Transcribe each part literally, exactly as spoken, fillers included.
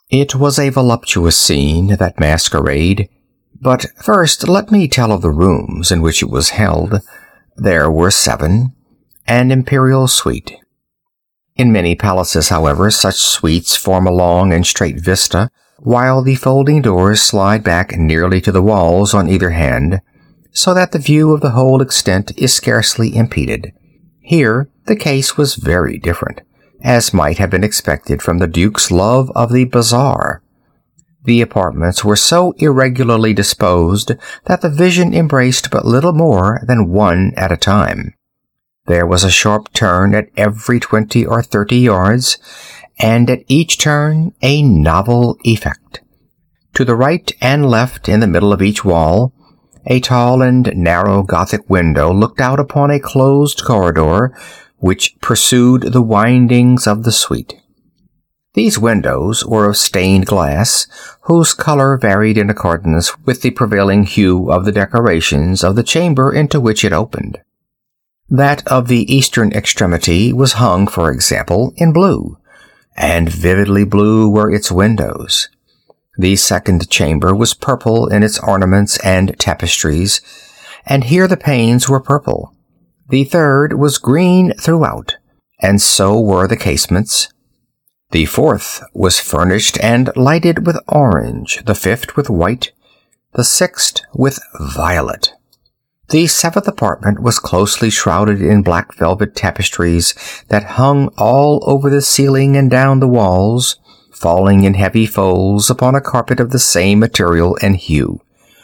It was a voluptuous scene, that masquerade. But first let me tell of the rooms in which it was held. There were seven, an imperial suite. In many palaces, however, such suites form a long and straight vista, while the folding doors slide back nearly to the walls on either hand, so that the view of the whole extent is scarcely impeded. Here the case was very different, as might have been expected from the Duke's love of the bazaar. The apartments were so irregularly disposed that the vision embraced but little more than one at a time. There was a sharp turn at every twenty or thirty yards, and at each turn a novel effect. To the right and left, in the middle of each wall, a tall and narrow Gothic window looked out upon a closed corridor which pursued the windings of the suite. These windows were of stained glass, whose color varied in accordance with the prevailing hue of the decorations of the chamber into which it opened. That of the eastern extremity was hung, for example, in blue, and vividly blue were its windows. The second chamber was purple in its ornaments and tapestries, and here the panes were purple. The third was green throughout, and so were the casements. The fourth was furnished and lighted with orange, the fifth with white, the sixth with violet. The seventh apartment was closely shrouded in black velvet tapestries that hung all over the ceiling and down the walls, falling in heavy folds upon a carpet of the same material and hue.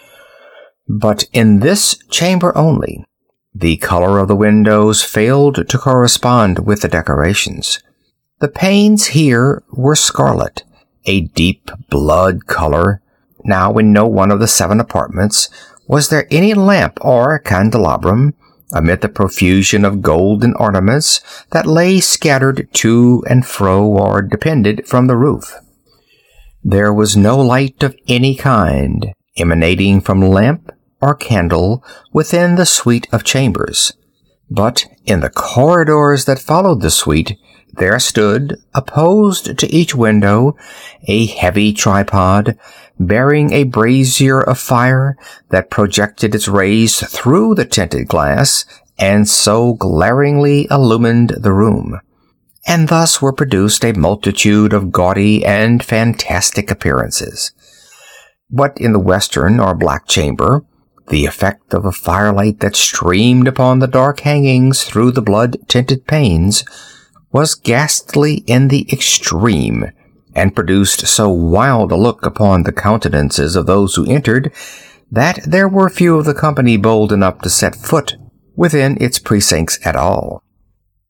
But in this chamber only, the color of the windows failed to correspond with the decorations. The panes here were scarlet, a deep blood color. Now in no one of the seven apartments was there any lamp or candelabrum, amid the profusion of golden ornaments that lay scattered to and fro or depended from the roof. There was no light of any kind emanating from lamp or candle within the suite of chambers, but in the corridors that followed the suite there stood, opposed to each window, a heavy tripod, bearing a brazier of fire that projected its rays through the tinted glass, and so glaringly illumined the room. And thus were produced a multitude of gaudy and fantastic appearances. But in the western or black chamber, the effect of a firelight that streamed upon the dark hangings through the blood-tinted panes was ghastly in the extreme, and produced so wild a look upon the countenances of those who entered, that there were few of the company bold enough to set foot within its precincts at all.